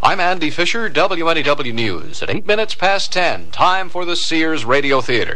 I'm Andy Fisher, WNEW News. At 8 minutes past 10, time for the Sears Radio Theater.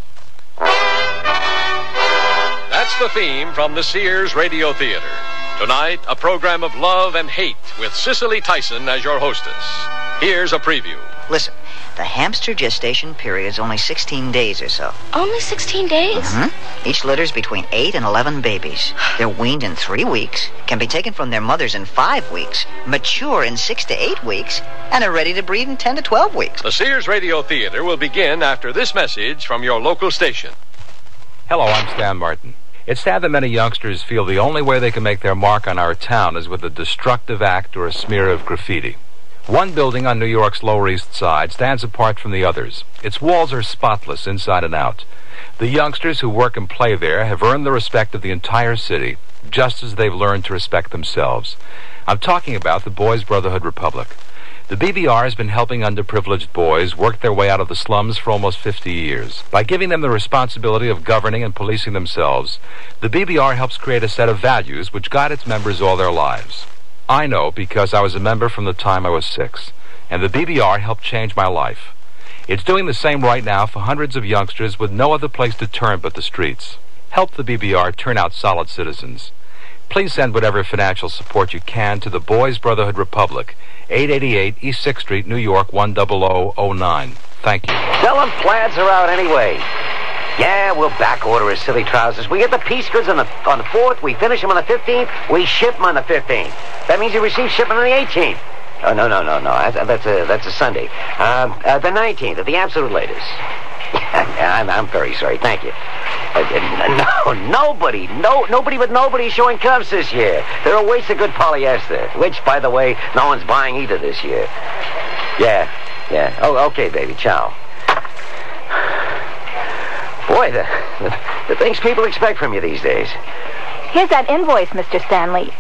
That's the theme from the Sears Radio Theater. Tonight, a program of love and hate with Cicely Tyson as your hostess. Here's a preview. Listen, the hamster gestation period is only 16 days or so. Only 16 days? Mm-hmm. Each litters between 8 and 11 babies. They're weaned in 3 weeks, can be taken from their mothers in 5 weeks, mature in 6 to 8 weeks, and are ready to breed in 10 to 12 weeks. The Sears Radio Theater will begin after this message from your local station. Hello, I'm Stan Martin. It's sad that many youngsters feel the only way they can make their mark on our town is with a destructive act or a smear of graffiti. One building on New York's Lower East Side stands apart from the others. Its walls are spotless inside and out. The youngsters who work and play there have earned the respect of the entire city, just as they've learned to respect themselves. I'm talking about the Boys Brotherhood Republic. The BBR has been helping underprivileged boys work their way out of the slums for almost 50 years. By giving them the responsibility of governing and policing themselves, the BBR helps create a set of values which guide its members all their lives. I know because I was a member from the time I was 6, and the BBR helped change my life. It's doing the same right now for hundreds of youngsters with no other place to turn but the streets. Help the BBR turn out solid citizens. Please send whatever financial support you can to the Boys Brotherhood Republic, 888 East 6th Street, New York, 10009. Thank you. Tell them plaids are out anyway. Yeah, we'll back order his silly trousers. We get the piece goods on the 4th, we finish them on the 15th, we ship them on the 15th. That means you receive shipment on the 18th. Oh, no. That's a Sunday. The 19th, at the absolute latest. I'm very sorry. Thank you. Nobody but nobody is showing cuffs this year. They're a waste of good polyester, which, by the way, no one's buying either this year. Yeah. Oh, okay, baby. Ciao. Boy, the things people expect from you these days. Here's that invoice, Mr. Stanley.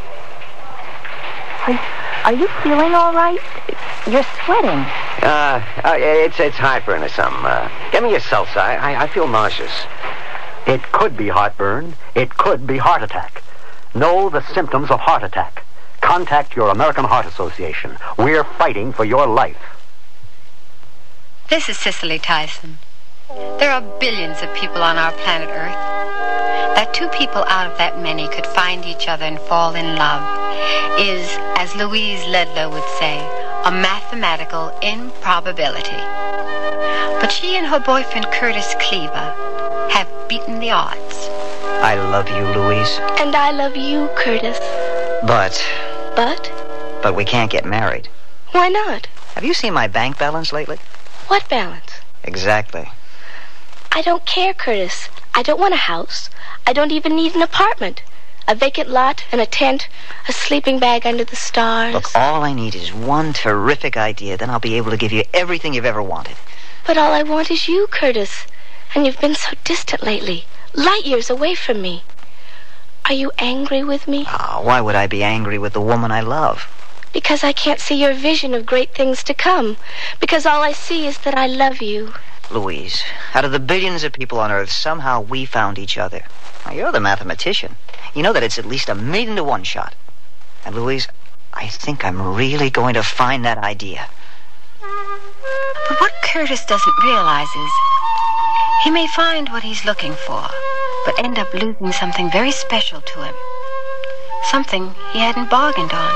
Are you feeling all right? You're sweating. It's heartburn or something. Get me a seltzer. I feel nauseous. It could be heartburn. It could be heart attack. Know the symptoms of heart attack. Contact your American Heart Association. We're fighting for your life. This is Cicely Tyson. There are billions of people on our planet Earth. That 2 people out of that many could find each other and fall in love is, as Louise Ledlow would say, a mathematical improbability. But she and her boyfriend Curtis Cleaver have beaten the odds. I love you, Louise. And I love you, Curtis. But we can't get married. Why not? Have you seen my bank balance lately? What balance? Exactly. I don't care, Curtis. I don't want a house. I don't even need an apartment. A vacant lot and a tent, a sleeping bag under the stars. Look, all I need is one terrific idea. Then I'll be able to give you everything you've ever wanted. But all I want is you, Curtis. And you've been so distant lately. Light years away from me. Are you angry with me? Oh, why would I be angry with the woman I love? Because I can't see your vision of great things to come. Because all I see is that I love you. Louise, out of the billions of people on Earth, somehow we found each other. Now, you're the mathematician. You know that it's at least 1,000,000 to 1 shot. And Louise, I think I'm really going to find that idea. But what Curtis doesn't realize is he may find what he's looking for, but end up losing something very special to him. Something he hadn't bargained on.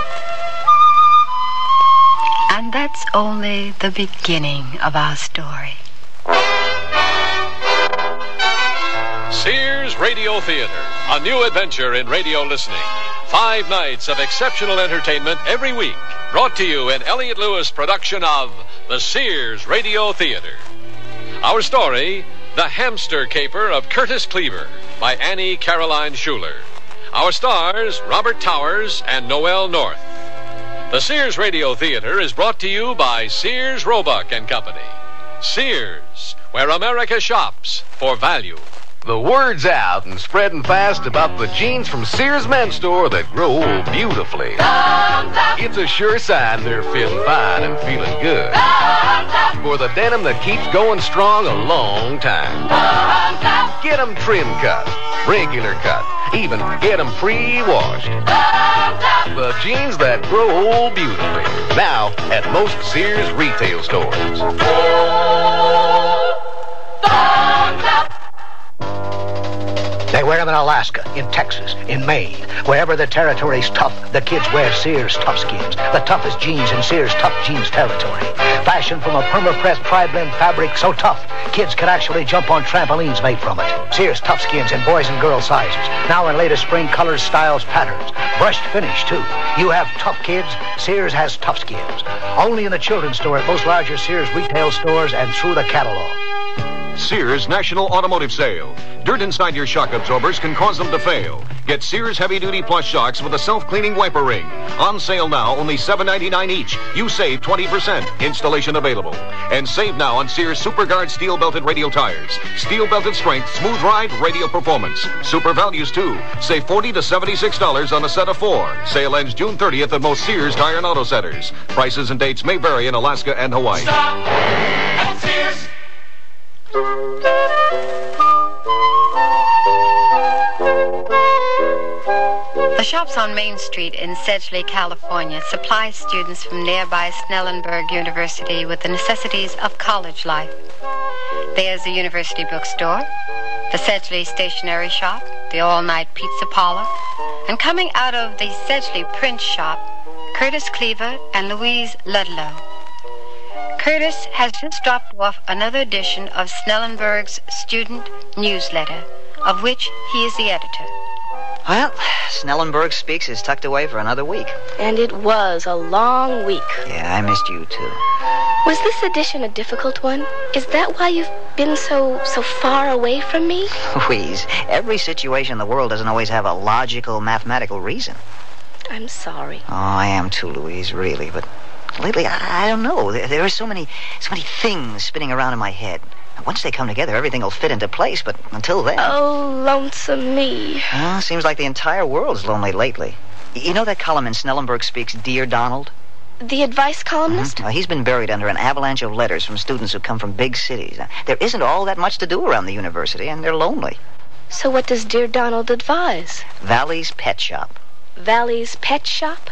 And that's only the beginning of our story. Sears Radio Theater, a new adventure in radio listening. 5 nights of exceptional entertainment every week, brought to you in Elliott Lewis production of the Sears Radio Theater. Our story, The Hamster Caper of Curtis Cleaver, by Annie Caroline Schuler. Our stars, Robert Towers and Noel North. The Sears Radio Theater is brought to you by Sears Roebuck and Company. Sears, where America shops for value. The word's out and spreading fast about the jeans from Sears Men's Store that grow old beautifully. It's a sure sign they're feeling fine and feeling good. For the denim that keeps going strong a long time. Get them trim cut, regular cut, even get them pre-washed. The jeans that grow old beautifully. Now at most Sears retail stores. They wear them in Alaska, in Texas, in Maine. Wherever the territory's tough, the kids wear Sears Tough Skins. The toughest jeans in Sears Tough Jeans territory. Fashioned from a perma-pressed tri-blend fabric so tough, kids can actually jump on trampolines made from it. Sears Tough Skins in boys and girls sizes. Now in latest spring colors, styles, patterns. Brushed finish, too. You have tough kids, Sears has Tough Skins. Only in the children's store at most larger Sears retail stores and through the catalog. Sears National Automotive Sale. Dirt inside your shock absorbers can cause them to fail. Get Sears Heavy Duty Plus shocks with a self-cleaning wiper ring. On sale now, only $7.99 each. You save 20%. Installation available. And save now on Sears SuperGuard steel-belted radial tires. Steel-belted strength, smooth ride, radial performance. Super values, too. Save $40 to $76 on a set of 4. Sale ends June 30th at most Sears Tire and Auto Centers. Prices and dates may vary in Alaska and Hawaii. Stop at Sears. The shops on Main Street in Sedgley, California supply students from nearby Snellenberg University with the necessities of college life. There's the university bookstore, the Sedgley stationery shop, the all-night pizza parlor, and coming out of the Sedgley print shop, Curtis Cleaver and Louise Ludlow. Curtis has just dropped off another edition of Snellenberg's student newsletter, of which he is the editor. Well, Snellenberg Speaks is tucked away for another week. And it was a long week. Yeah, I missed you, too. Was this edition a difficult one? Is that why you've been so far away from me? Louise, every situation in the world doesn't always have a logical, mathematical reason. I'm sorry. Oh, I am too, Louise, really, but lately, I don't know. There are so many things spinning around in my head. Once they come together, everything will fit into place, but until then... Oh, lonesome me. Seems like the entire world's lonely lately. You know that column in Snellenberg Speaks, Dear Donald? The advice columnist? Well, he's been buried under an avalanche of letters from students who come from big cities. There isn't all that much to do around the university, and they're lonely. So what does Dear Donald advise? Valley's Pet Shop. Valley's Pet Shop?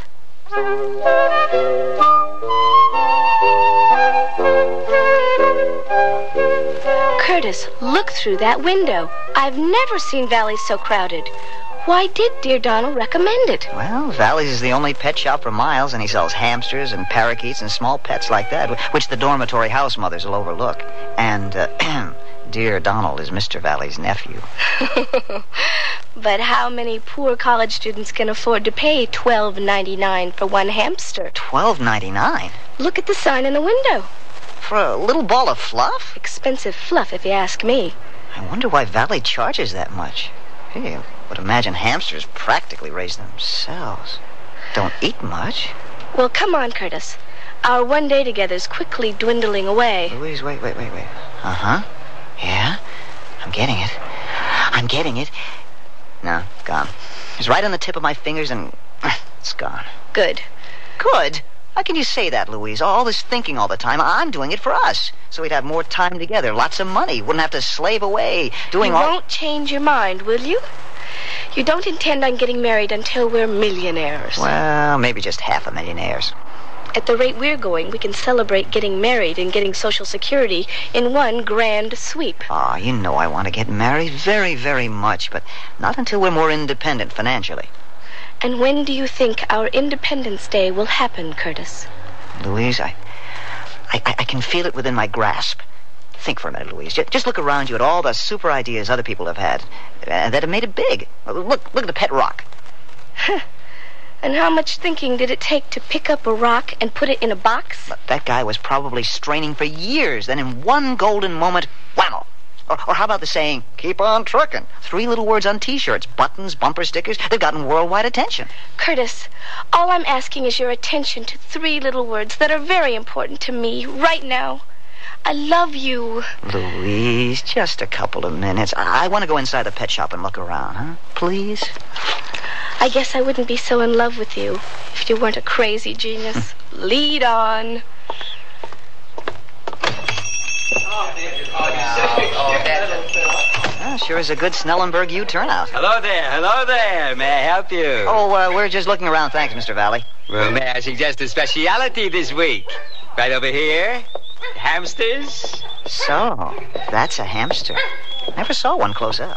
Curtis, look through that window. I've never seen Valley's so crowded. Why did Dear Donald recommend it? Well, Valley's is the only pet shop for miles, and he sells hamsters and parakeets and small pets like that, which the dormitory house mothers will overlook. And, Dear Donald is Mr. Valley's nephew. But how many poor college students can afford to pay $12.99 for one hamster? $12.99? Look at the sign in the window. For a little ball of fluff? Expensive fluff, if you ask me. I wonder why Valley charges that much. Hey, I would imagine hamsters practically raise themselves. Don't eat much. Well, come on, Curtis. Our one day together is quickly dwindling away. Louise, wait. Uh-huh. Yeah, I'm getting it. No, gone. It's right on the tip of my fingers and it's gone. Good. Good? How can you say that, Louise? All this thinking all the time. I'm doing it for us. So we'd have more time together, lots of money. Wouldn't have to slave away doing You won't change your mind, will you? You don't intend on getting married until we're millionaires. Well, maybe just half a millionaires. At the rate we're going, we can celebrate getting married and getting Social Security in one grand sweep. Ah, you know I want to get married very, very much, but not until we're more independent financially. And when do you think our Independence Day will happen, Curtis? Louise, I can feel it within my grasp. Think for a minute, Louise. Just look around you at all the super ideas other people have had that have made it big. Look at the pet rock. And how much thinking did it take to pick up a rock and put it in a box? Look, that guy was probably straining for years. Then in one golden moment, whammo. Or how about the saying, keep on trucking? 3 little words on T-shirts, buttons, bumper stickers. They've gotten worldwide attention. Curtis, all I'm asking is your attention to 3 little words that are very important to me right now. I love you. Louise, just a couple of minutes. I want to go inside the pet shop and look around, huh? Please? I guess I wouldn't be so in love with you if you weren't a crazy genius. Lead on. Sure is a good Snellenberg U turnout. Hello there. May I help you? Oh, we're just looking around. Thanks, Mr. Valley. Well, may I suggest a speciality this week? Right over here. Hamsters. So, that's a hamster. Never saw one close up.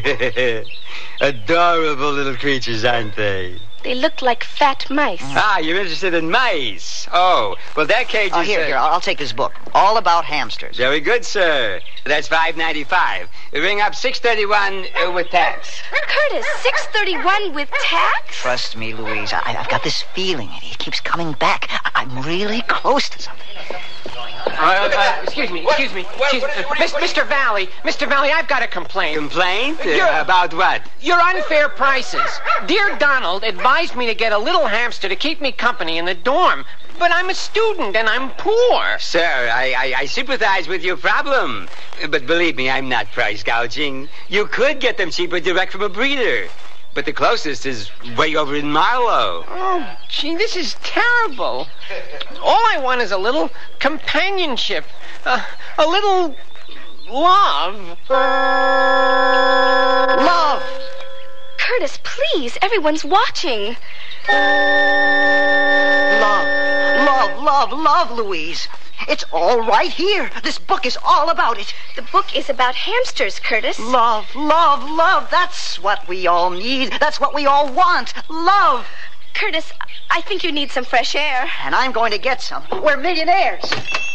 Adorable little creatures, aren't they? They look like fat mice. Ah, you're interested in mice. Oh, well, that cage is... Here, I'll take this book. All about hamsters. Very good, sir. That's $5.95. Ring up $6.31 with tax. Curtis, $6.31 with tax? Trust me, Louise. I've got this feeling. It keeps coming back. I'm really close to something. Excuse me. Mr. Valley, I've got a complaint. Complaint? About what? Your unfair prices. Dear Donald advised me to get a little hamster to keep me company in the dorm, but I'm a student and I'm poor. Sir, I sympathize with your problem. But believe me, I'm not price gouging. You could get them cheaper direct from a breeder. But the closest is way over in Marlow. Oh, gee, this is terrible. All I want is a little companionship. A little love. Love! Curtis, please. Everyone's watching. Love, Louise. It's all right here. This book is all about it. The book is about hamsters, Curtis. Love. That's what we all need. That's what we all want. Love. Curtis, I think you need some fresh air. And I'm going to get some. We're millionaires.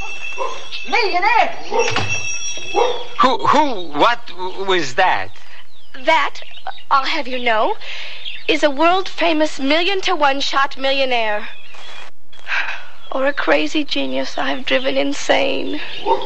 What was that? That, I'll have you know, is a world-famous 1,000,000-to-1 shot millionaire. Or a crazy genius I've driven insane.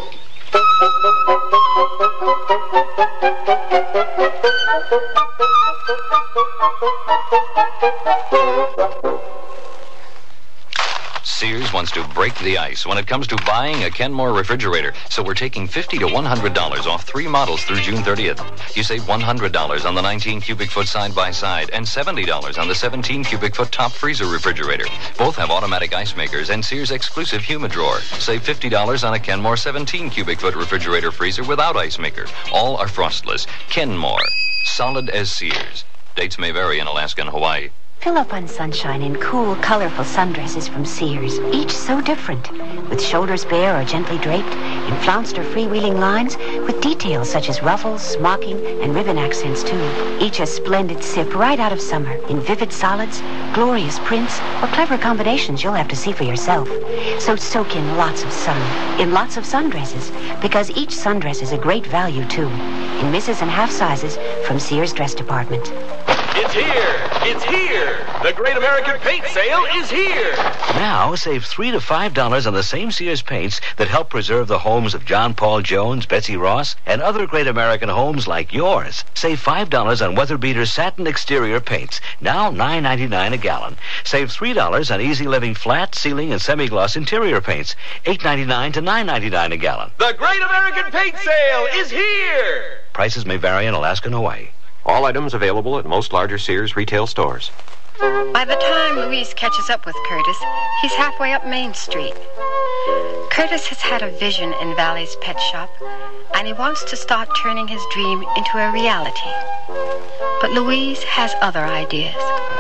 Sears wants to break the ice when it comes to buying a Kenmore refrigerator, so we're taking $50 to $100 off 3 models through June 30th. You save $100 on the 19 cubic foot side-by-side and $70 on the 17 cubic foot top freezer refrigerator. Both have automatic ice makers and Sears exclusive humid drawer. Save $50 on a Kenmore 17 cubic foot refrigerator freezer without ice maker. All are frostless. Kenmore, solid as Sears. Dates may vary in Alaska and Hawaii. Fill up on sunshine in cool, colorful sundresses from Sears, each so different, with shoulders bare or gently draped, in flounced or freewheeling lines, with details such as ruffles, smocking, and ribbon accents, too. Each a splendid sip right out of summer, in vivid solids, glorious prints, or clever combinations you'll have to see for yourself. So soak in lots of sun, in lots of sundresses, because each sundress is a great value, too, in misses and half sizes from Sears Dress Department. It's here! It's here! The Great American Paint Sale is here! Now, save $3 to $5 on the same Sears paints that help preserve the homes of John Paul Jones, Betsy Ross, and other great American homes like yours. Save $5 on Weather Beater satin exterior paints, now $9.99 a gallon. Save $3 on Easy Living flat, ceiling, and semi-gloss interior paints, $8.99 to $9.99 a gallon. The Great American Paint Sale is here! Prices may vary in Alaska and Hawaii. All items available at most larger Sears retail stores. By the time Louise catches up with Curtis, he's halfway up Main Street. Curtis has had a vision in Valley's pet shop, and he wants to start turning his dream into a reality. But Louise has other ideas.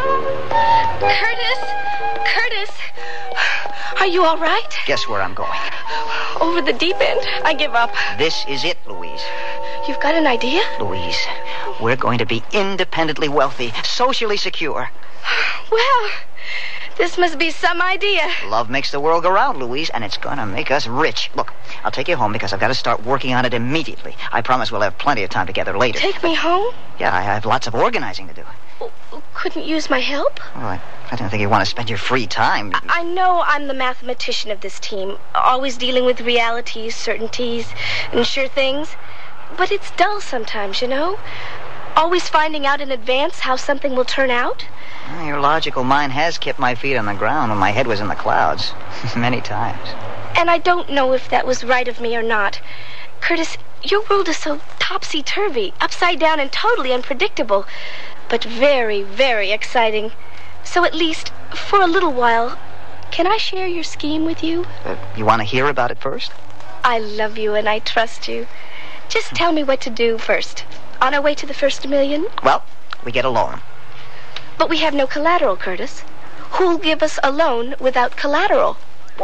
Curtis, are you all right? Guess where I'm going? Over the deep end. I give up. This is it, Louise. You've got an idea? Louise, we're going to be independently wealthy, socially secure. Well, this must be some idea. Love makes the world go round, Louise, and it's going to make us rich. Look, I'll take you home because I've got to start working on it immediately. I promise we'll have plenty of time together later. Take me home? Yeah, I have lots of organizing to do. Couldn't use my help? Oh, I don't think you want to spend your free time. I know I'm the mathematician of this team, always dealing with realities, certainties, and sure things. But it's dull sometimes, you know? Always finding out in advance how something will turn out. Your logical mind has kept my feet on the ground when my head was in the clouds. Many times. And I don't know if that was right of me or not. Curtis, your world is so topsy-turvy, upside down and totally unpredictable, but very, very exciting. So at least, for a little while, can I share your scheme with you? You want to hear about it first? I love you and I trust you. Just tell me what to do first. On our way to the first million? Well, we get a loan. But we have no collateral, Curtis. Who'll give us a loan without collateral?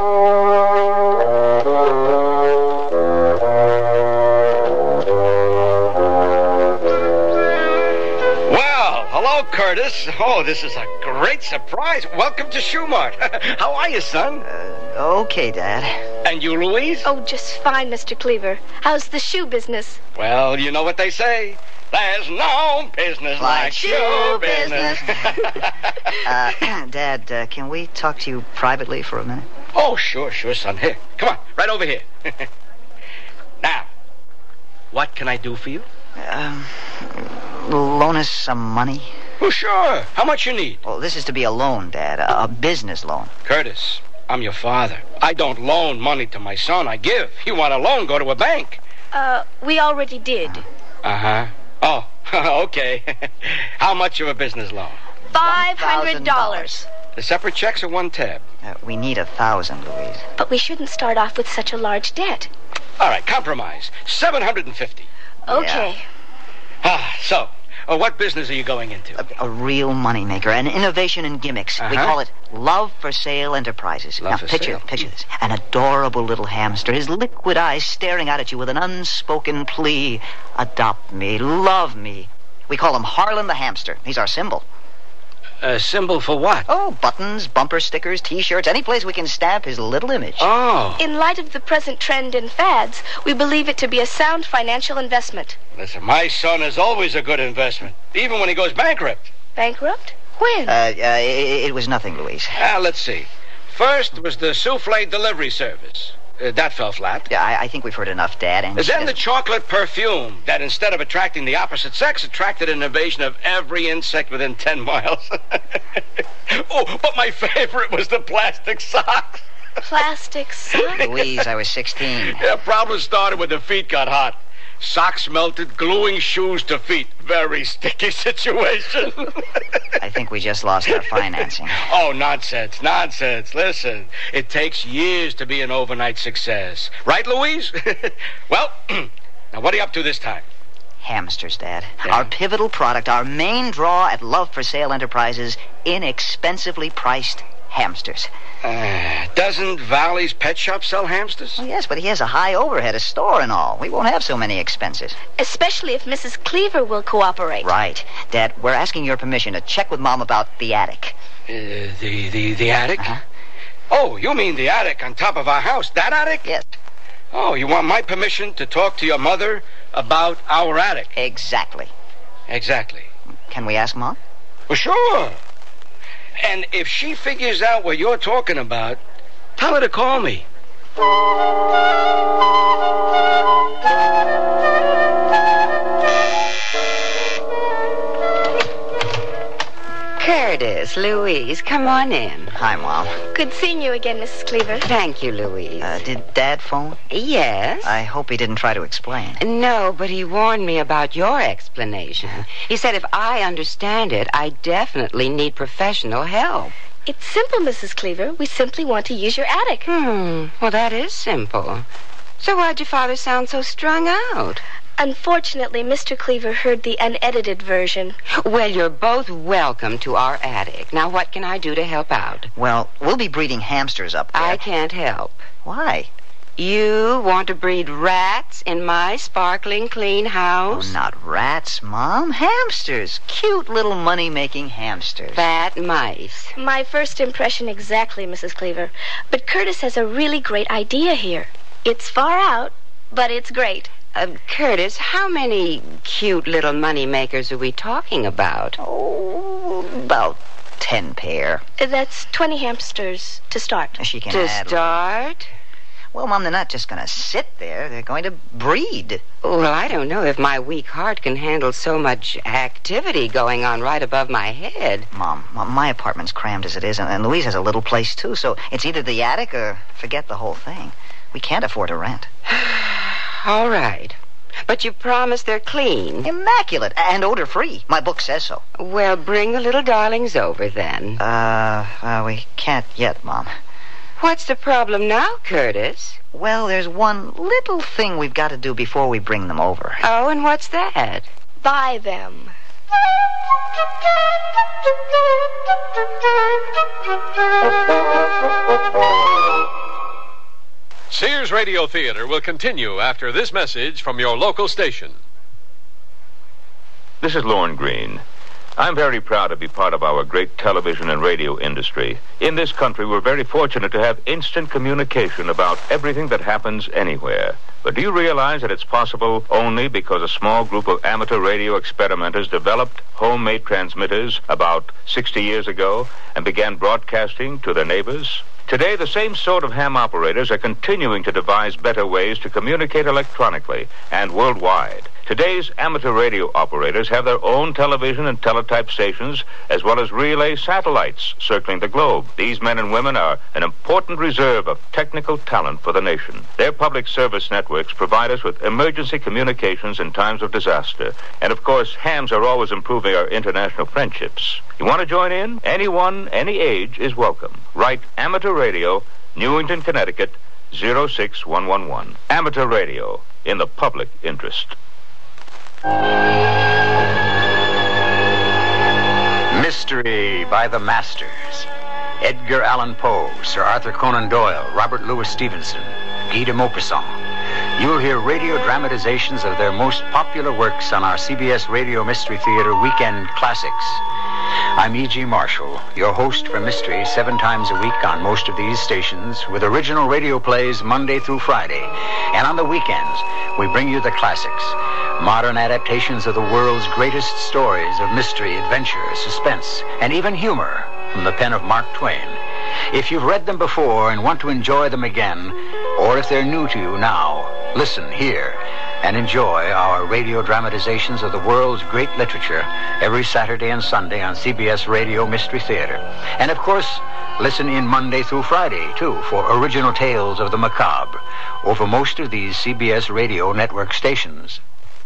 Well, hello, Curtis. Oh, this is a great surprise. Welcome to Shoemart. How are you, son? Okay, Dad. And you, Louise? Oh, just fine, Mr. Cleaver. How's the shoe business? Well, you know what they say. There's no business like shoe business. Dad, can we talk to you privately for a minute? Oh, sure, son. Here, come on, right over here. Now, what can I do for you? Loan us some money? Oh, sure. How much you need? Well, this is to be a loan, Dad, a business loan. Curtis, I'm your father. I don't loan money to my son. I give. You want a loan, go to a bank. We already did. Uh-huh. Oh, okay. How much of a business loan? $500. The separate checks or one tab? We need 1,000, Louise. But we shouldn't start off with such a large debt. All right, compromise. 750. Okay. So, what business are you going into? A real moneymaker, an innovation in gimmicks. We call it Love for Sale Enterprises. Now, picture this. An adorable little hamster, his liquid eyes staring out at you with an unspoken plea. Adopt me, love me. We call him Harlan the Hamster. He's our symbol. A symbol for what? Oh, buttons, bumper stickers, T-shirts, any place we can stamp his little image. Oh. In light of the present trend in fads, we believe it to be a sound financial investment. Listen, my son is always a good investment, even when he goes bankrupt. Bankrupt? When? It was nothing, Louise. Let's see. First was the souffle delivery service. That fell flat. Yeah, I think we've heard enough, Dad. And then the chocolate perfume that, instead of attracting the opposite sex, attracted an invasion of every insect within 10 miles. Oh, but my favorite was the plastic socks. Plastic socks? Louise, I was 16. Yeah, problem started when the feet got hot. Socks melted, gluing shoes to feet. Very sticky situation. I think we just lost our financing. Oh, nonsense. Listen, it takes years to be an overnight success. Right, Louise? Well, now what are you up to this time? Hamsters, Dad. Yeah. Our pivotal product, our main draw at Love for Sale Enterprises, inexpensively priced hamsters. Doesn't Valley's Pet Shop sell hamsters? Well, yes, but he has a high overhead, a store and all. We won't have so many expenses. Especially if Mrs. Cleaver will cooperate. Right. Dad, we're asking your permission to check with Mom about the attic. The attic? Uh-huh. Oh, you mean the attic on top of our house? That attic? Yes. Oh, you want my permission to talk to your mother about our attic? Exactly. Can we ask Mom? Well, sure. And if she figures out what you're talking about, tell her to call me. Curtis, Louise, come on in. Hi, Mom. Good seeing you again, Mrs. Cleaver. Thank you, Louise. Did Dad phone? Yes. I hope he didn't try to explain. No, but he warned me about your explanation. He said if I understand it, I definitely need professional help. It's simple, Mrs. Cleaver. We simply want to use your attic. Well, that is simple. So why'd your father sound so strung out? Unfortunately, Mr. Cleaver heard the unedited version. Well, you're both welcome to our attic. Now, what can I do to help out? Well, we'll be breeding hamsters up there. I can't help. Why? You want to breed rats in my sparkling clean house? Oh, not rats, Mom. Hamsters. Cute little money-making hamsters. Fat mice. My first impression exactly, Mrs. Cleaver. But Curtis has a really great idea here. It's far out, but it's great. Curtis, how many cute little money makers are we talking about? Oh, about 10 pair. That's 20 hamsters to start. She can To add. start? Well, Mom, they're not just going to sit there. They're going to breed. Well, I don't know if my weak heart can handle so much activity going on right above my head. Mom, my apartment's crammed as it is, and Louise has a little place, too, so it's either the attic or forget the whole thing. We can't afford to rent. All right. But you promise they're clean. Immaculate and odor-free. My book says so. Well, bring the little darlings over then. We can't yet, Mom. What's the problem now, Curtis? Well, there's one little thing we've got to do before we bring them over. Oh, and what's that? Buy them. Sears Radio Theater will continue after this message from your local station. This is Lorne Green. I'm very proud to be part of our great television and radio industry. In this country, we're very fortunate to have instant communication about everything that happens anywhere. But do you realize that it's possible only because a small group of amateur radio experimenters developed homemade transmitters about 60 years ago and began broadcasting to their neighbors? Today, the same sort of ham operators are continuing to devise better ways to communicate electronically and worldwide. Today's amateur radio operators have their own television and teletype stations, as well as relay satellites circling the globe. These men and women are an important reserve of technical talent for the nation. Their public service networks provide us with emergency communications in times of disaster. And, of course, hams are always improving our international friendships. You want to join in? Anyone, any age is welcome. Write Amateur Radio, Newington, Connecticut, 06111. Amateur Radio, in the public interest. Mystery by the Masters. Edgar Allan Poe, Sir Arthur Conan Doyle, Robert Louis Stevenson, Guy de Maupassant. You'll hear radio dramatizations of their most popular works on our CBS Radio Mystery Theater Weekend Classics. I'm E.G. Marshall, your host for Mystery 7 times a week on most of these stations, with original radio plays Monday through Friday. And on the weekends, we bring you the classics, modern adaptations of the world's greatest stories of mystery, adventure, suspense, and even humor from the pen of Mark Twain. If you've read them before and want to enjoy them again, or if they're new to you now, listen here and enjoy our radio dramatizations of the world's great literature every Saturday and Sunday on CBS Radio Mystery Theater. And, of course, listen in Monday through Friday, too, for original tales of the macabre over most of these CBS Radio Network stations.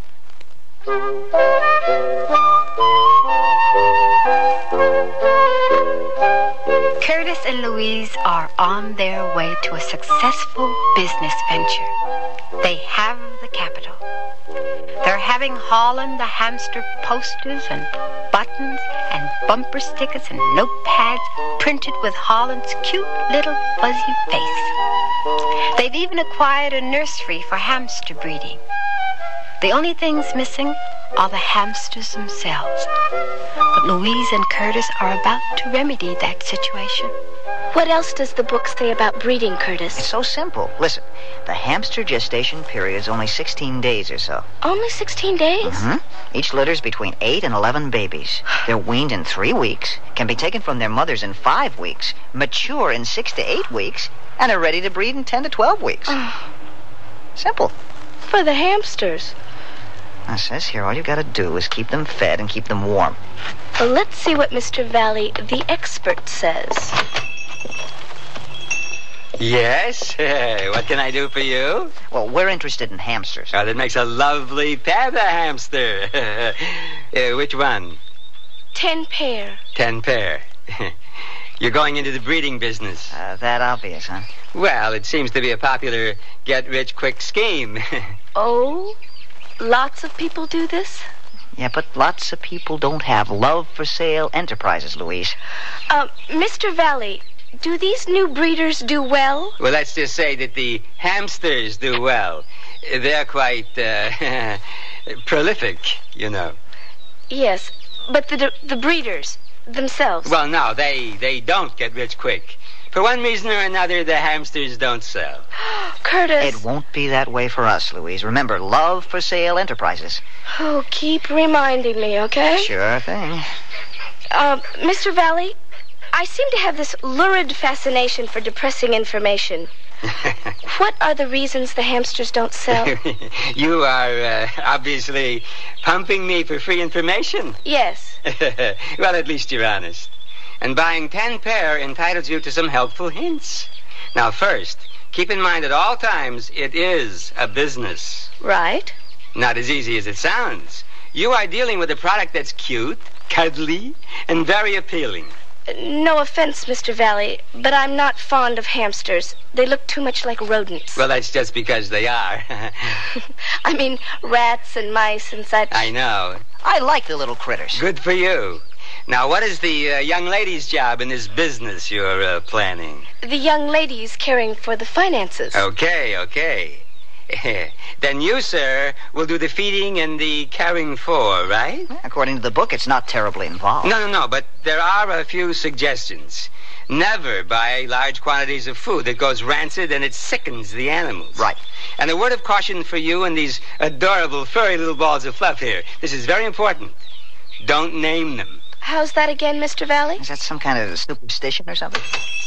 Curtis and Louise are on their way to a successful business venture. They have the capital. They're having Holland the hamster posters and buttons and bumper stickers and notepads printed with Holland's cute little fuzzy face. They've even acquired a nursery for hamster breeding. The only things missing are the hamsters themselves. But Louise and Curtis are about to remedy that situation. What else does the book say about breeding, Curtis? It's so simple. Listen, the hamster gestation period is only 16 days or so. Only 16 days? Mm-hmm. Each litters between 8 and 11 babies. They're weaned in 3 weeks, can be taken from their mothers in 5 weeks, mature in 6 to 8 weeks, and are ready to breed in 10 to 12 weeks. Simple. For the hamsters. It says here all you've got to do is keep them fed and keep them warm. Well, let's see what Mr. Valley, the expert, says. Yes? What can I do for you? Well, we're interested in hamsters. Oh, that makes a lovely panda hamster. Which one? 10 pair. 10 pair. You're going into the breeding business. That obvious, huh? Well, it seems to be a popular get-rich-quick scheme. Oh? Lots of people do this? Yeah, but lots of people don't have love-for-sale enterprises, Louise. Mr. Valley, do these new breeders do well? Well, let's just say that the hamsters do well. They're quite, prolific, you know. Yes, but the breeders themselves. Well, no, they don't get rich quick. For one reason or another, the hamsters don't sell. Curtis. It won't be that way for us, Louise. Remember, love-for-sale enterprises. Oh, keep reminding me, okay? Sure thing. Mr. Valley, I seem to have this lurid fascination for depressing information. What are the reasons the hamsters don't sell? You are obviously pumping me for free information. Yes. Well, at least you're honest. And buying 10 pair entitles you to some helpful hints. Now, first, keep in mind at all times it is a business. Right. Not as easy as it sounds. You are dealing with a product that's cute, cuddly, and very appealing. No offense, Mr. Valley, but I'm not fond of hamsters. They look too much like rodents. Well, that's just because they are. I mean, rats and mice and such. I know. I like the little critters. Good for you. Now, what is the young lady's job in this business you're planning? The young lady's caring for the finances. Okay. Then you, sir, will do the feeding and the caring for, right? According to the book, it's not terribly involved. No, but there are a few suggestions. Never buy large quantities of food that goes rancid and it sickens the animals. Right. And a word of caution for you and these adorable, furry little balls of fluff here. This is very important. Don't name them. How's that again, Mr. Valley? Is that some kind of superstition or something?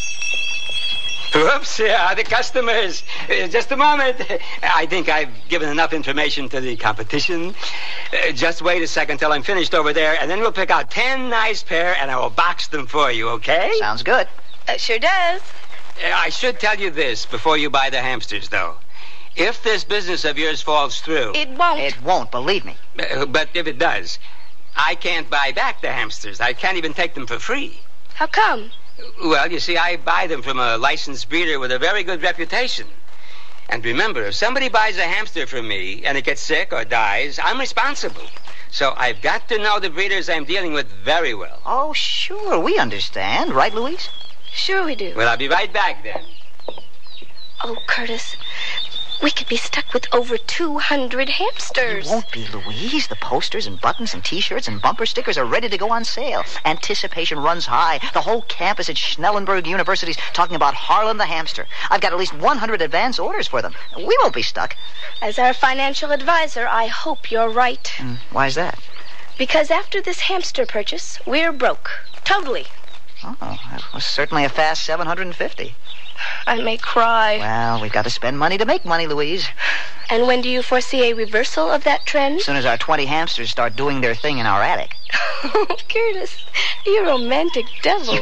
Oops, the customers. Just a moment. I think I've given enough information to the competition. Just wait a second till I'm finished over there, and then we'll pick out 10 nice pair, and I will box them for you, okay? Sounds good. Sure does. I should tell you this before you buy the hamsters, though. If this business of yours falls through... It won't. It won't, believe me. But if it does, I can't buy back the hamsters. I can't even take them for free. How come? Well, you see, I buy them from a licensed breeder with a very good reputation. And remember, if somebody buys a hamster from me and it gets sick or dies, I'm responsible. So I've got to know the breeders I'm dealing with very well. Oh, sure, we understand. Right, Louise? Sure we do. Well, I'll be right back then. Oh, Curtis, we could be stuck with over 200 hamsters. You won't be, Louise. The posters and buttons and T-shirts and bumper stickers are ready to go on sale. Anticipation runs high. The whole campus at Schnellenberg University's talking about Harlan the hamster. I've got at least 100 advance orders for them. We won't be stuck. As our financial advisor, I hope you're right. Why is that? Because after this hamster purchase, we're broke. Totally. Oh, that was certainly a fast 750. I may cry. Well, we've got to spend money to make money, Louise. And when do you foresee a reversal of that trend? As soon as our 20 hamsters start doing their thing in our attic. Oh, Curtis, you romantic devil.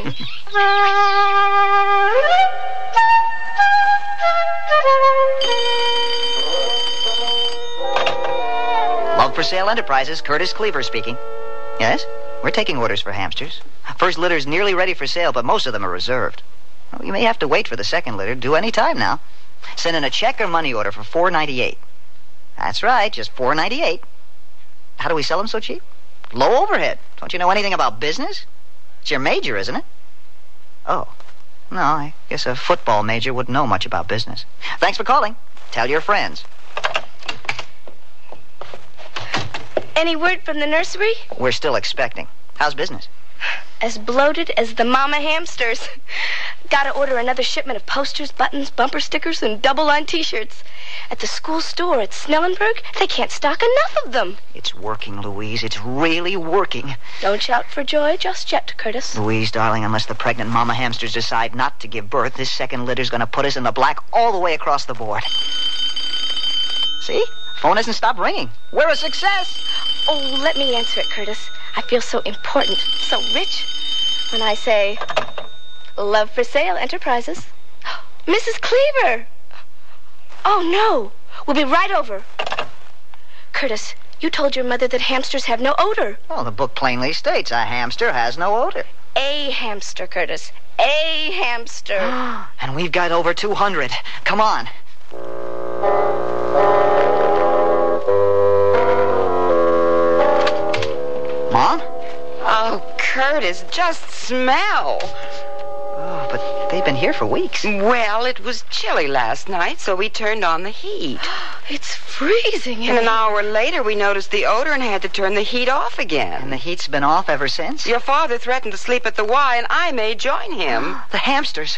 Love for Sale Enterprises, Curtis Cleaver speaking. Yes? We're taking orders for hamsters. First litter's nearly ready for sale, but most of them are reserved. Well, you may have to wait for the second litter. Do any time now. Send in a check or money order for $4.98. That's right, just $4.98. How do we sell them so cheap? Low overhead. Don't you know anything about business? It's your major, isn't it? Oh. No, I guess a football major wouldn't know much about business. Thanks for calling. Tell your friends. Any word from the nursery? We're still expecting. How's business? As bloated as the mama hamsters. Gotta order another shipment of posters, buttons, bumper stickers, and double-line T-shirts. At the school store at Snellenberg, they can't stock enough of them. It's working, Louise. It's really working. Don't shout for joy just yet, Curtis. Louise, darling, unless the pregnant mama hamsters decide not to give birth, this second litter's gonna put us in the black all the way across the board. See? Phone hasn't stopped ringing. We're a success. Oh, let me answer it, Curtis. I feel so important, so rich, when I say, Love for Sale Enterprises. Mrs. Cleaver! Oh, no. We'll be right over. Curtis, you told your mother that hamsters have no odor. Well, the book plainly states a hamster has no odor. A hamster, Curtis. A hamster. And we've got over 200. Come on. Mom? Oh, Curtis, just smell. Oh, but they've been here for weeks. Well, it was chilly last night, so we turned on the heat. It's freezing. And an hour later, we noticed the odor and had to turn the heat off again. And the heat's been off ever since? Your father threatened to sleep at the Y, and I may join him. The hamsters.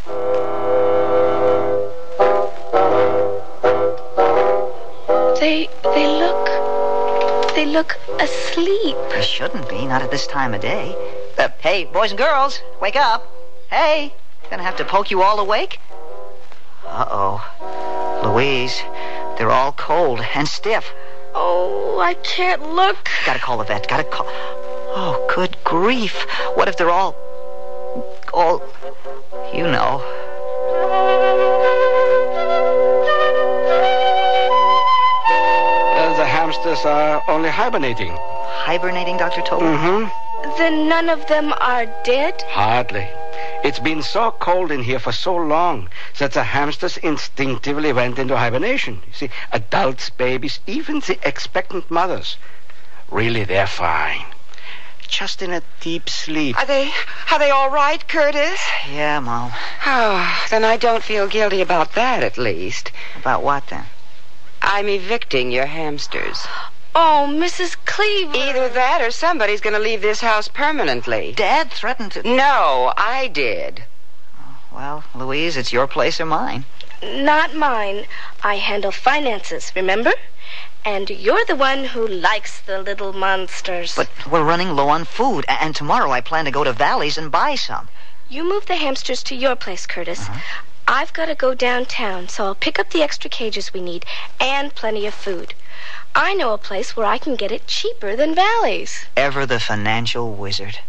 They look asleep. They shouldn't be, not at this time of day. Hey, boys and girls, wake up. Hey, gonna have to poke you all awake? Uh-oh. Louise, they're all cold and stiff. Oh, I can't look. Gotta call the vet, gotta call... Oh, good grief. What if they're all... you know... The hamsters are only hibernating. Hibernating, Dr. Tober? Mm-hmm. Then none of them are dead? Hardly. It's been so cold in here for so long that the hamsters instinctively went into hibernation. You see, adults, babies, even the expectant mothers. Really, they're fine. Just in a deep sleep. Are they all right, Curtis? Yeah, Mom. Oh, then I don't feel guilty about that, at least. About what, then? I'm evicting your hamsters. Oh, Mrs. Cleaver. Either that or somebody's going to leave this house permanently. Dad threatened to... No, I did. Well, Louise, it's your place or mine. Not mine. I handle finances, remember? And you're the one who likes the little monsters. But we're running low on food, and tomorrow I plan to go to Valley's and buy some. You move the hamsters to your place, Curtis. I've got to go downtown, so I'll pick up the extra cages we need and plenty of food. I know a place where I can get it cheaper than Valley's. Ever the financial wizard.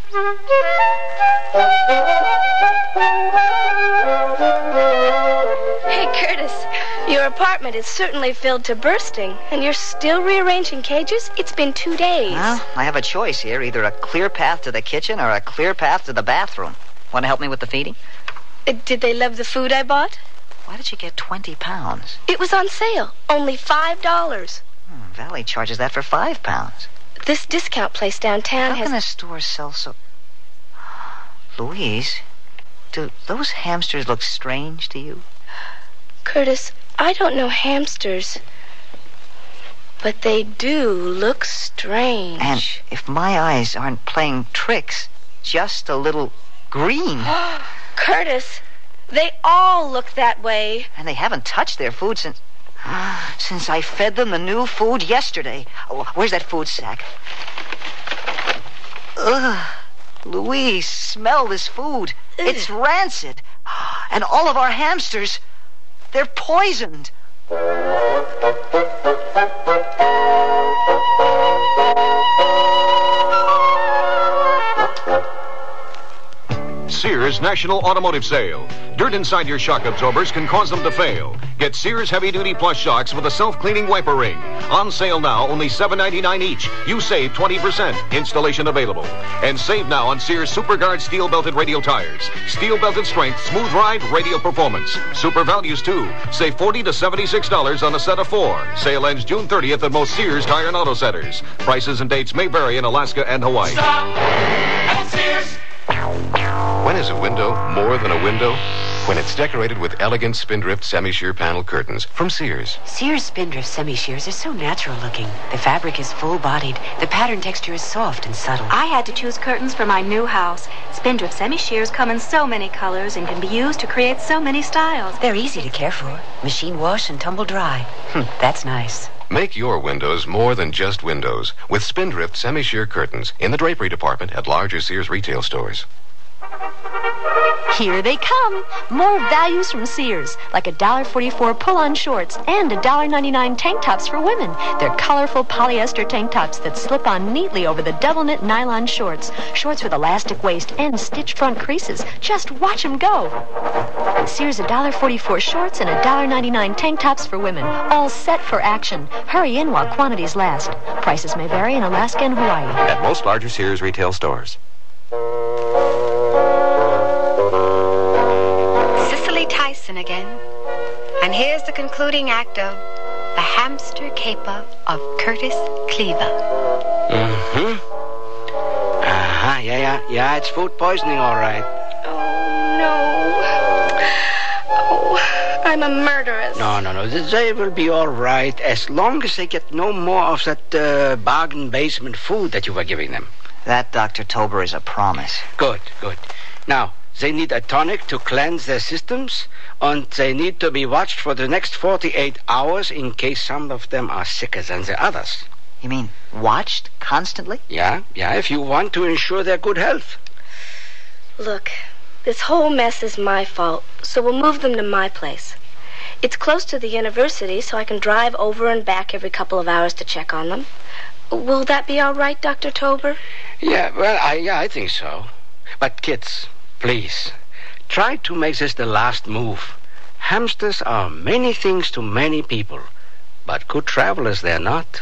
Hey, Curtis, your apartment is certainly filled to bursting, and you're still rearranging cages? It's been 2 days. Well, I have a choice here, either a clear path to the kitchen or a clear path to the bathroom. Want to help me with the feeding? Did they love the food I bought? Why did you get 20 pounds? It was on sale. Only $5. Valley charges that for 5 pounds. This discount place downtown How has... can a store sell so... Louise, do those hamsters look strange to you? Curtis, I don't know hamsters, but they do look strange. And if my eyes aren't playing tricks, just a little green. Curtis, they all look that way. And they haven't touched their food since I fed them the new food yesterday. Oh, where's that food sack? Ugh. Louise, smell this food. It's rancid. And all of our hamsters, they're poisoned. Sears National Automotive Sale. Dirt inside your shock absorbers can cause them to fail. Get Sears heavy-duty plus shocks with a self-cleaning wiper ring. On sale now, only $7.99 each. You save 20%. Installation available. And save now on Sears SuperGuard steel-belted radial tires. Steel-belted strength, smooth ride, radial performance. Super values, too. Save $40 to $76 on a set of 4. Sale ends June 30th at most Sears Tire and Auto Centers. Prices and dates may vary in Alaska and Hawaii. Stop at Sears. When is a window more than a window? When it's decorated with elegant Spindrift semi-sheer panel curtains from Sears. Sears Spindrift semi-sheers are so natural looking. The fabric is full-bodied. The pattern texture is soft and subtle. I had to choose curtains for my new house. Spindrift semi-sheers come in so many colors and can be used to create so many styles. They're easy to care for. Machine wash and tumble dry. That's nice. Make your windows more than just windows with Spindrift semi-sheer curtains in the drapery department at larger Sears retail stores. Here they come. More values from Sears, like $1.44 pull-on shorts and $1.99 tank tops for women. They're colorful polyester tank tops that slip on neatly over the double-knit nylon shorts. Shorts with elastic waist and stitched front creases. Just watch them go. Sears $1.44 shorts and $1.99 tank tops for women. All set for action. Hurry in while quantities last. Prices may vary in Alaska and Hawaii. At most larger Sears retail stores. Cicely Tyson again. And here's the concluding act of The Hamster Caper of Curtis Cleaver. Yeah, it's food poisoning, all right. Oh, no. Oh, I'm a murderess. No. They will be all right as long as they get no more of that bargain basement food that you were giving them. That, Dr. Tober, is a promise. Good. Now, they need a tonic to cleanse their systems, and they need to be watched for the next 48 hours in case some of them are sicker than the others. You mean watched constantly? Yeah, if you want to ensure their good health. Look, this whole mess is my fault, so we'll move them to my place. It's close to the university, so I can drive over and back every couple of hours to check on them. Will that be all right, Dr. Tober? Yeah, well, I think so. But kids, please, tried to make this the last move. Hamsters are many things to many people, but good travelers they're not.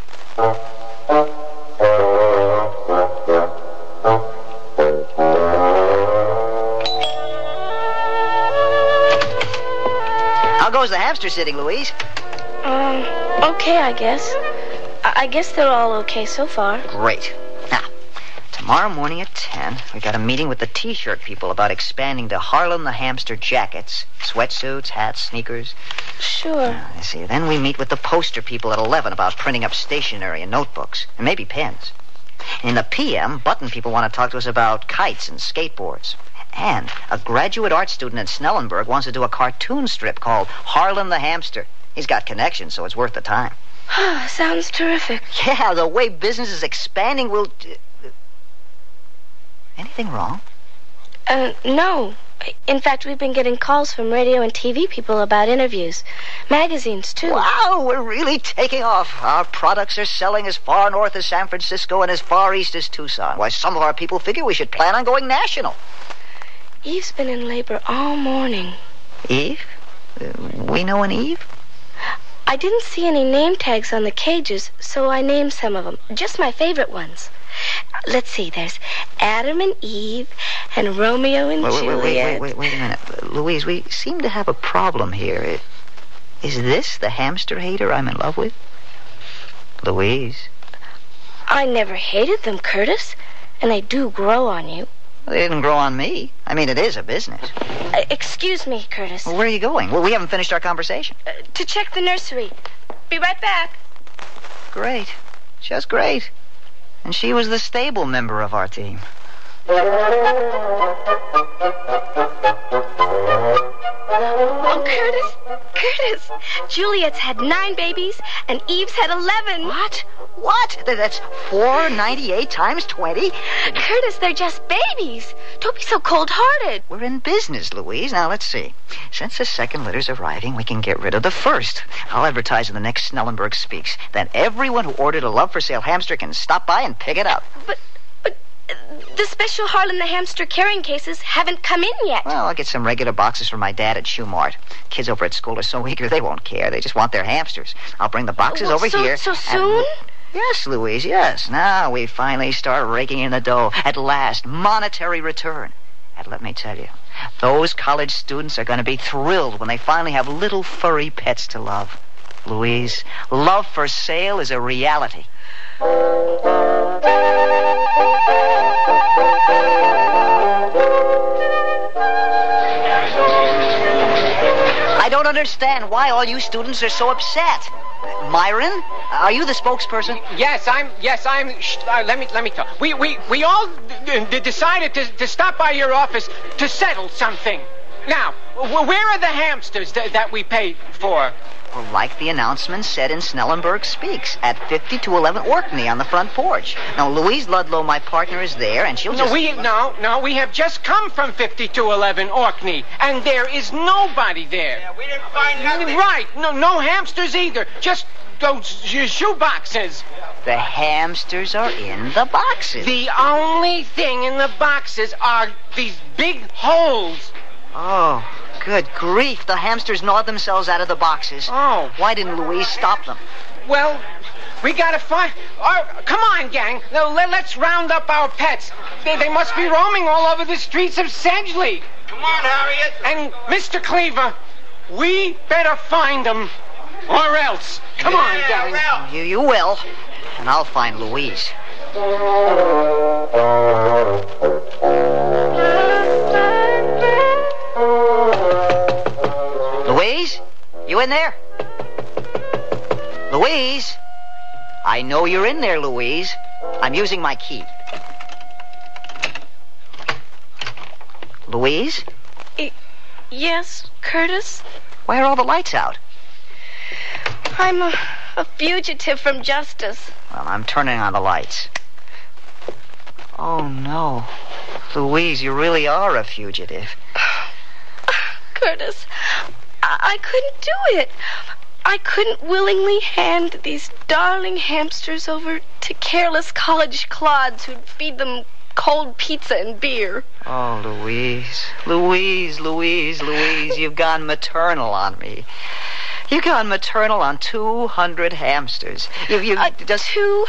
How goes the hamster sitting, Louise? Okay, I guess. I guess they're all okay so far. Great. Now, tomorrow morning at 10, we got a meeting with the T-shirt people about expanding to Harlem the Hamster jackets, sweatsuits, hats, sneakers. Sure. You see, then we meet with the poster people at 11 about printing up stationery and notebooks, and maybe pens. In the PM, button people want to talk to us about kites and skateboards. And a graduate art student in Snellenburg wants to do a cartoon strip called Harlem the Hamster. He's got connections, so it's worth the time. Sounds terrific. Yeah, the way business is expanding will... Anything wrong? No. In fact, we've been getting calls from radio and TV people about interviews. Magazines, too. Wow, we're really taking off. Our products are selling as far north as San Francisco and as far east as Tucson. Why, some of our people figure we should plan on going national. Eve's been in labor all morning. Eve? We know an Eve? I didn't see any name tags on the cages, so I named some of them. Just my favorite ones. Let's see, there's Adam and Eve and Romeo and Juliet. Wait a minute. Louise, we seem to have a problem here. Is this the hamster hater I'm in love with? Louise? I never hated them, Curtis. And they do grow on you. They didn't grow on me. I mean, it is a business. Excuse me, Curtis. Well, where are you going? Well, we haven't finished our conversation. To check the nursery. Be right back. Great. Just great. And she was the stable member of our team. Oh, Curtis. Juliet's had 9 babies, and Eve's had 11. What? That's 498 times 20? Curtis, they're just babies. Don't be so cold-hearted. We're in business, Louise. Now, let's see. Since the second litter's arriving, we can get rid of the first. I'll advertise in the next Snellenburg Speaks. Then everyone who ordered a love-for-sale hamster can stop by and pick it up. But the special Harlem the Hamster carrying cases haven't come in yet. Well, I'll get some regular boxes from my dad at Shoe Mart. Kids over at school are so eager, they won't care. They just want their hamsters. I'll bring the boxes over here. So soon? Yes, Louise, yes. Now we finally start raking in the dough. At last, monetary return. And let me tell you, those college students are going to be thrilled when they finally have little furry pets to love. Louise, love for sale is a reality. I don't understand why all you students are so upset. Myron, are you the spokesperson? Yes, I'm. Let me talk. We all decided to stop by your office to settle something. Now, where are the hamsters that we paid for? Well, like the announcement said in Snellenburg Speaks, at 5211 Orkney on the front porch. Now, Louise Ludlow, my partner, is there, and she'll just... No, we have just come from 5211 Orkney, and there is nobody there. Yeah, we didn't find nothing. Right, no hamsters either, just those shoe boxes. The hamsters are in the boxes. The only thing in the boxes are these big holes. Oh, good grief. The hamsters gnawed themselves out of the boxes. Oh. Why didn't Louise stop them? Well, we gotta find... come on, gang. Now, let's round up our pets. They must be roaming all over the streets of Sedgley. Come on, Harriet. And, Mr. Cleaver, we better find them, or else. Come on, gang. Well. You will. And I'll find Louise. Louise? You in there? Louise? I know you're in there, Louise. I'm using my key. Louise? Yes, Curtis? Why are all the lights out? I'm a fugitive from justice. Well, I'm turning on the lights. Oh, no. Louise, you really are a fugitive. Curtis, I couldn't do it. I couldn't willingly hand these darling hamsters over to careless college clods who'd feed them cold pizza and beer. Oh, Louise, you've gone maternal on me. You've gone maternal on 200 hamsters. You've just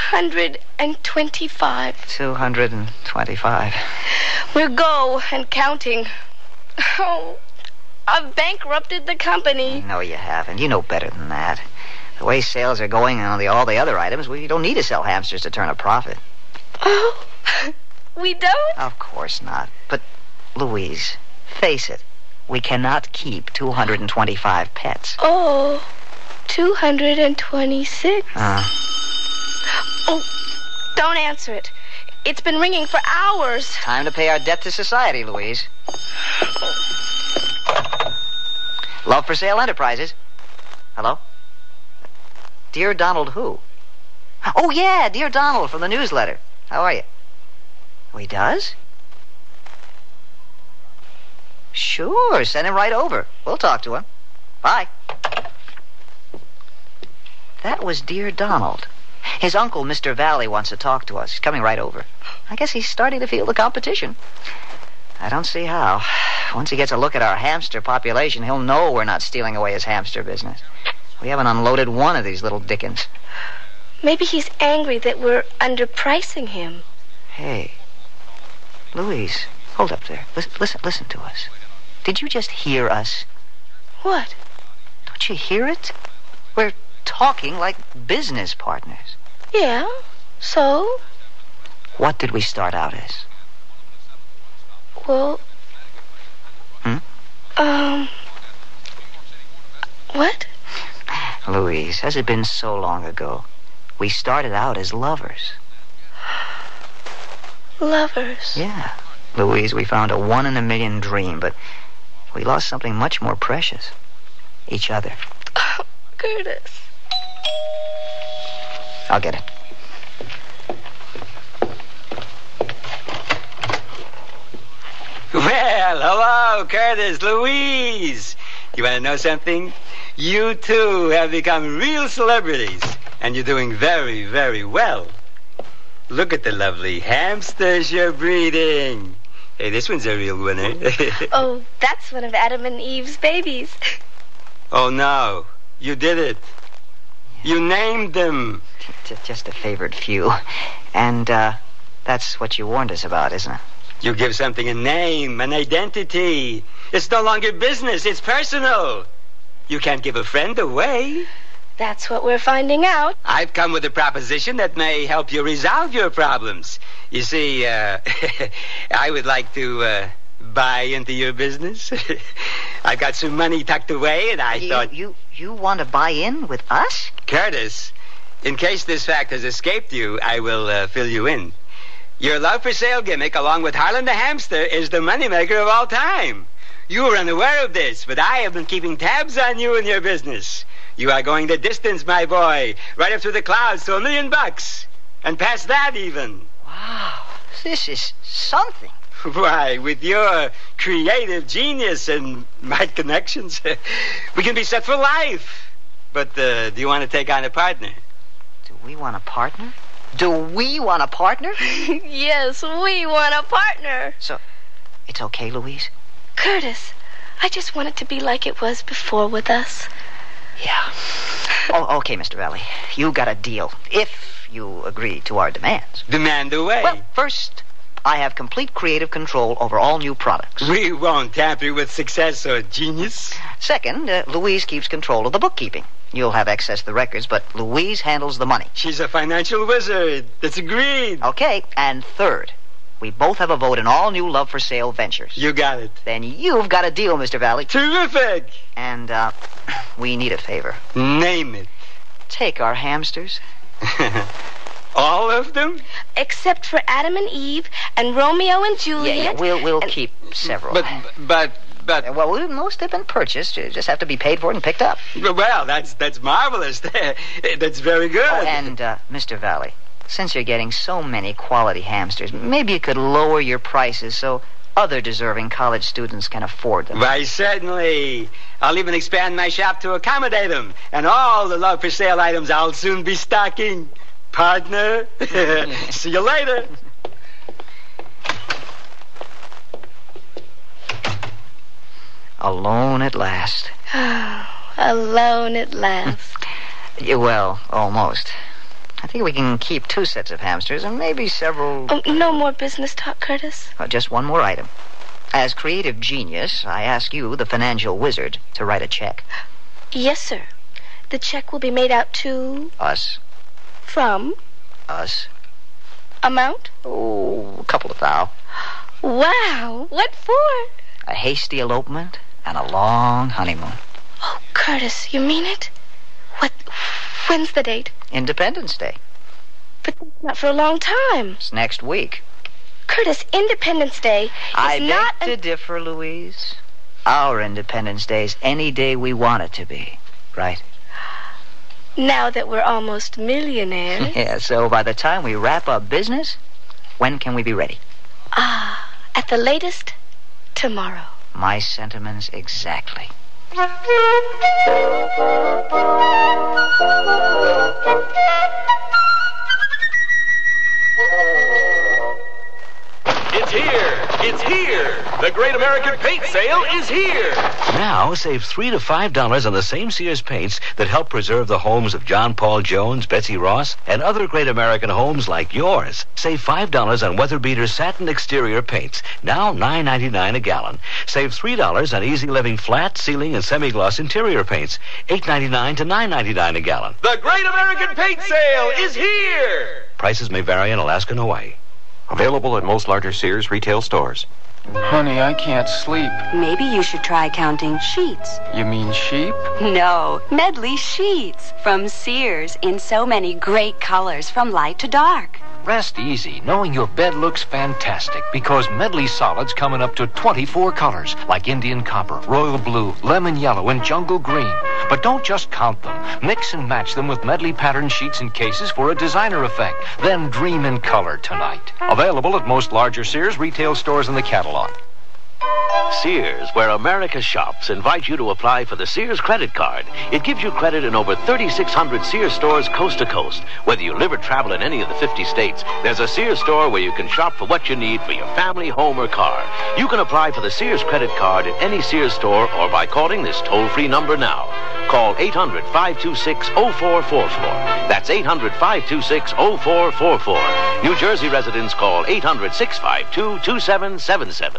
225. 225. We'll go and counting. Oh, I've bankrupted the company. No, you haven't. You know better than that. The way sales are going on all the other items, we don't need to sell hamsters to turn a profit. Oh, we don't? Of course not. But, Louise, face it. We cannot keep 225 pets. Oh, 226. Oh, don't answer it. It's been ringing for hours. Time to pay our debt to society, Louise. Love for Sale Enterprises. Hello? Dear Donald who? Oh, yeah, Dear Donald from the newsletter. How are you? Oh, he does? Sure, send him right over. We'll talk to him. Bye. That was Dear Donald. His uncle, Mr. Valley, wants to talk to us. He's coming right over. I guess he's starting to feel the competition. I don't see how. Once he gets a look at our hamster population, he'll know we're not stealing away his hamster business. We haven't unloaded one of these little dickens. Maybe he's angry that we're underpricing him. Hey, Louise, hold up there. Listen to us. Did you just hear us? What? Don't you hear it? We're talking like business partners. Yeah, so? What did we start out as? Well... What? Louise, has it been so long ago? We started out as lovers. Lovers? Yeah. Louise, we found a 1 in a million dream, but we lost something much more precious. Each other. Oh, Curtis. I'll get it. Well, hello, Curtis, Louise. You want to know something? You two have become real celebrities, and you're doing very, very well. Look at the lovely hamsters you're breeding. Hey, this one's a real winner. Oh, that's one of Adam and Eve's babies. Oh, no. You did it. You named them. Just a favored few. And, that's what you warned us about, isn't it? You give something a name, an identity. It's no longer business, it's personal. You can't give a friend away. That's what we're finding out. I've come with a proposition that may help you resolve your problems. You see, I would like to, buy into your business. I've got some money tucked away, and I thought... You want to buy in with us? Curtis, in case this fact has escaped you, I will fill you in. Your Love for Sale gimmick, along with Harlan the hamster, is the moneymaker of all time. You were unaware of this, but I have been keeping tabs on you and your business. You are going the distance, my boy, right up through the clouds to $1 million. And past that, even. Wow, this is something. Why, with your creative genius and my connections, we can be set for life. But do you want to take on a partner? Do we want a partner? Do we want a partner? Yes, we want a partner. So, it's okay, Louise? Curtis, I just want it to be like it was before with us. Yeah. Oh, okay, Mr. Valley. You got a deal, if you agree to our demands. Demand away. Well, first, I have complete creative control over all new products. We won't tamper with success or genius. Second, Louise keeps control of the bookkeeping. You'll have access to the records, but Louise handles the money. She's a financial wizard. That's agreed. Okay, and third, we both have a vote in all new Love for Sale ventures. You got it. Then you've got a deal, Mr. Valley. Terrific. And, we need a favor. Name it. Take our hamsters. All of them? Except for Adam and Eve and Romeo and Juliet. Yeah, we'll keep several. But... Well, most have been purchased. You just have to be paid for it and picked up. Well, that's marvelous. That's very good. Oh, and, Mr. Valley, since you're getting so many quality hamsters, maybe you could lower your prices so other deserving college students can afford them. Why, certainly. I'll even expand my shop to accommodate them. And all the Love for Sale items I'll soon be stocking. Partner. See you later. Alone at last. Alone at last. Yeah, well, almost. I think we can keep 2 sets of hamsters and maybe several... Oh, no more business talk, Curtis. Just one more item. As creative genius, I ask you, the financial wizard, to write a check. Yes, sir. The check will be made out to... Us. From? Us. Amount? Oh, a couple of thou. Wow. What for? A hasty elopement and a long honeymoon. Oh, Curtis, you mean it? When's the date? Independence Day. But not for a long time. It's next week. Curtis, Independence Day is I not... beg to differ, Louise. Our Independence Day is any day we want it to be, right? Now that we're almost millionaires. Yeah, so by the time we wrap up business, when can we be ready? At the latest, tomorrow. My sentiments exactly. It's here! It's here! The Great American Paint Sale is here! Now, save $3 to $5 on the same Sears paints that help preserve the homes of John Paul Jones, Betsy Ross, and other great American homes like yours. Save $5 on Weather Beater satin exterior paints, now $9.99 a gallon. Save $3 on Easy Living flat, ceiling, and semi-gloss interior paints, $8.99 to $9.99 a gallon. The Great American Paint Sale is here! Prices may vary in Alaska and Hawaii. Available at most larger Sears retail stores. Honey, I can't sleep. Maybe you should try counting sheets. You mean sheep? No, Medley sheets from Sears in so many great colors from light to dark. Rest easy, knowing your bed looks fantastic, because Medley solids come in up to 24 colors, like Indian copper, royal blue, lemon yellow, and jungle green. But don't just count them. Mix and match them with Medley pattern sheets and cases for a designer effect. Then dream in color tonight. Available at most larger Sears retail stores in the catalog. Sears, where America shops, invite you to apply for the Sears credit card. It gives you credit in over 3,600 Sears stores coast to coast. Whether you live or travel in any of the 50 states, there's a Sears store where you can shop for what you need for your family, home, or car. You can apply for the Sears credit card at any Sears store or by calling this toll-free number now. Call 800-526-0444. That's 800-526-0444. New Jersey residents call 800-652-2777.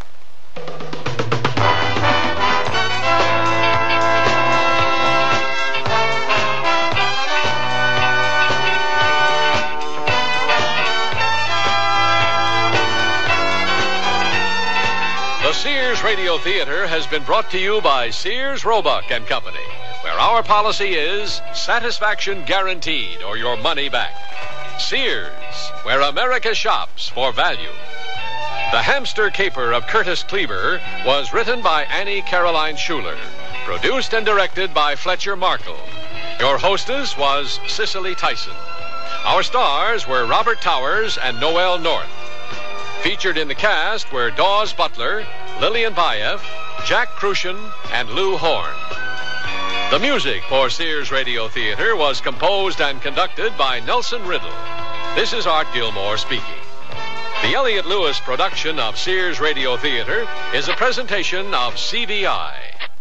The Sears Radio Theater has been brought to you by Sears Roebuck and Company, where our policy is satisfaction guaranteed or your money back. Sears, where America shops for value. The Hamster Caper of Curtis Kleber was written by Annie Caroline Schuler, produced and directed by Fletcher Markle. Your hostess was Cicely Tyson. Our stars were Robert Towers and Noel North. Featured in the cast were Dawes Butler, Lillian Baeff, Jack Crucian, and Lou Horn. The music for Sears Radio Theater was composed and conducted by Nelson Riddle. This is Art Gilmore speaking. The Elliott Lewis production of Sears Radio Theater is a presentation of CVI.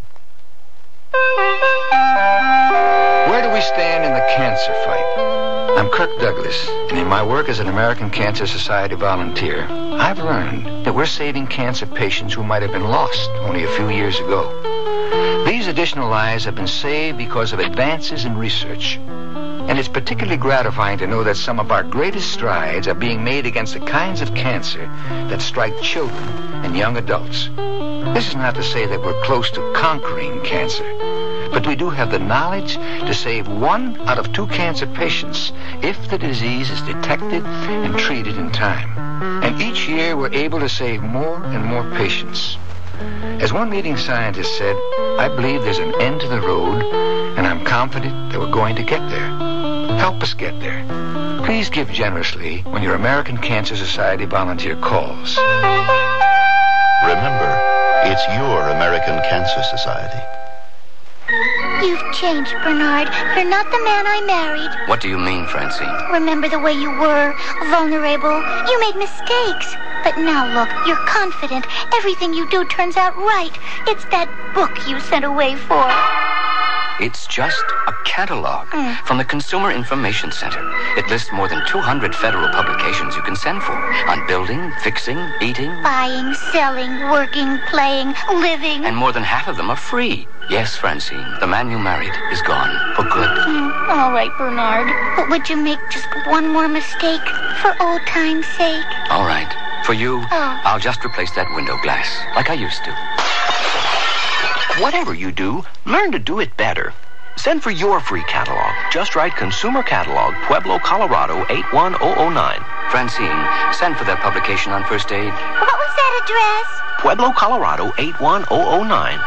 Where do we stand in the cancer fight? I'm Kirk Douglas, and in my work as an American Cancer Society volunteer, I've learned that we're saving cancer patients who might have been lost only a few years ago. These additional lives have been saved because of advances in research. And it's particularly gratifying to know that some of our greatest strides are being made against the kinds of cancer that strike children and young adults. This is not to say that we're close to conquering cancer, but we do have the knowledge to save 1 out of 2 cancer patients if the disease is detected and treated in time. And each year we're able to save more and more patients. As one leading scientist said, I believe there's an end to the road, and I'm confident that we're going to get there. Help us get there. Please give generously when your American Cancer Society volunteer calls. Remember, it's your American Cancer Society. You've changed, Bernard. You're not the man I married. What do you mean, Francine? Remember the way you were, vulnerable. You made mistakes. But now look, you're confident. Everything you do turns out right. It's that book you sent away for. It's just a catalog from the Consumer Information Center. It lists more than 200 federal publications you can send for on building, fixing, eating. Buying, selling, working, playing, living. And more than half of them are free. Yes, Francine, the man you married is gone for good. All right, Bernard. But would you make just one more mistake for old time's sake? All right. For you, I'll just replace that window glass like I used to. Whatever you do, learn to do it better. Send for your free catalog. Just write Consumer Catalog, Pueblo, Colorado, 81009. Francine, send for that publication on first aid. What was that address? Pueblo, Colorado, 81009.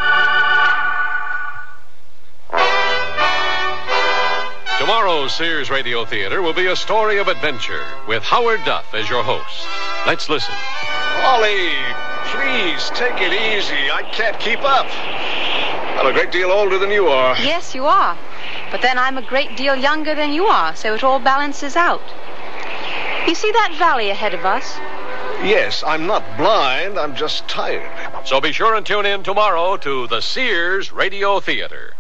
Tomorrow's Sears Radio Theater will be a story of adventure with Howard Duff as your host. Let's listen. Ollie, please take it easy. I can't keep up. I'm a great deal older than you are. Yes, you are. But then I'm a great deal younger than you are, so it all balances out. You see that valley ahead of us? Yes, I'm not blind. I'm just tired. So be sure and tune in tomorrow to the Sears Radio Theater.